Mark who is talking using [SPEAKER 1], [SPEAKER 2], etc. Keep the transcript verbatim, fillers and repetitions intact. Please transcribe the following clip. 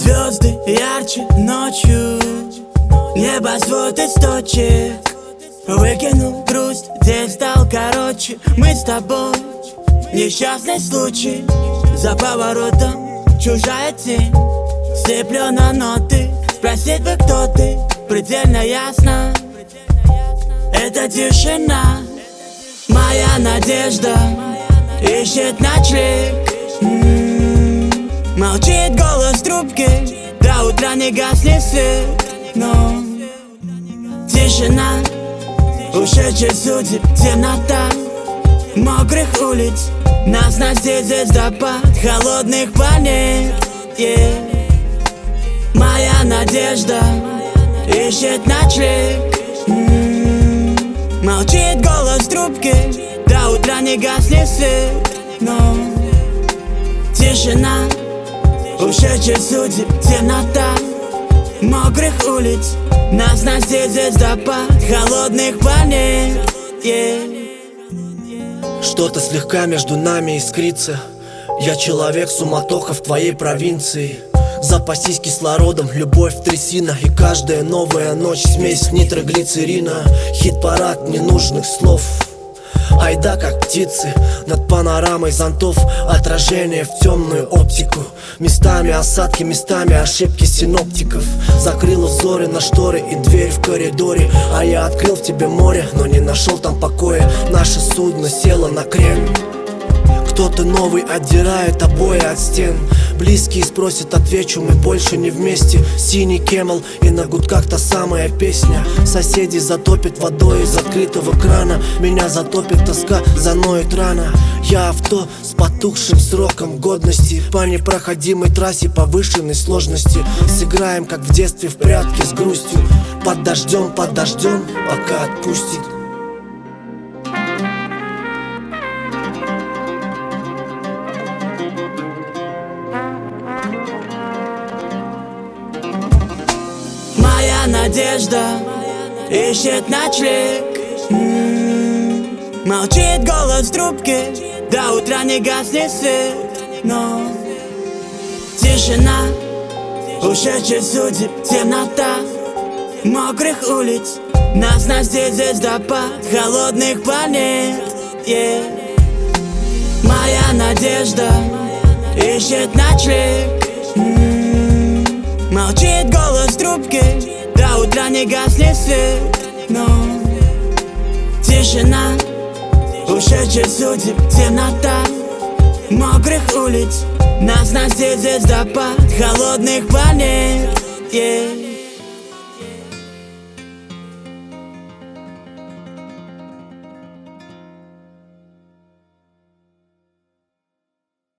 [SPEAKER 1] Звезды ярче ночью, небосвод источит. Выкинул грусть, день стал короче. Мы с тобой несчастный случай. За поворотом чужая тень. Сыплю на ноты, спросить бы, кто ты. Предельно ясно, это тишина. Моя надежда ищет ночлег. М-м-м. Молчит голос трубки, до утра не гаснет свет. Но тишина, ушедший судеб, темнота мокрых улиц. Нас настиг звездопад холодных планет. yeah. Моя надежда ищет ночлег. М-м-м. Молчит голос трубки, до утра не гаснет свет. Но тишина, ушедший судеб, темнота мокрых улиц. Нас настиг звездопад холодных планет. yeah.
[SPEAKER 2] Что-то слегка между нами искрится. Я человек, суматоха в твоей провинции. Запасись кислородом, любовь трясина. И каждая новая ночь смесь нитроглицерина. Хит-парад ненужных слов. Айда как птицы над панорамой зонтов. Отражение в темную оптику. Местами осадки, местами ошибки синоптиков. Закрыла взоры на шторы и дверь в коридоре. А я открыл в тебе море, но не нашел там покоя. Наше судно село на крен. Кто-то новый отдирает обои от стен. Близкие спросят, отвечу, мы больше не вместе. Синий кемел и на гудках та самая песня. Соседи затопят водой из открытого крана. Меня затопит тоска, заноет рана. Я авто с потухшим сроком годности. По непроходимой трассе повышенной сложности. Сыграем, как в детстве, в прятки с грустью. Под дождем, под дождем, пока отпустит.
[SPEAKER 1] Надежда ищет ночлег. М-м-м. Молчит голос трубки, до утра не гаснет свет. Но тишина, ушедший судеб, темнота мокрых улиц. Нас настиг звездопад холодных планет. yeah. Моя надежда ищет ночлег. М-м-м. Молчит голос трубки, до утра не гаснет свет. Но тишина, ушедший судеб, темнота мокрых улиц. Нас настиг звездопад холодных планет. yeah.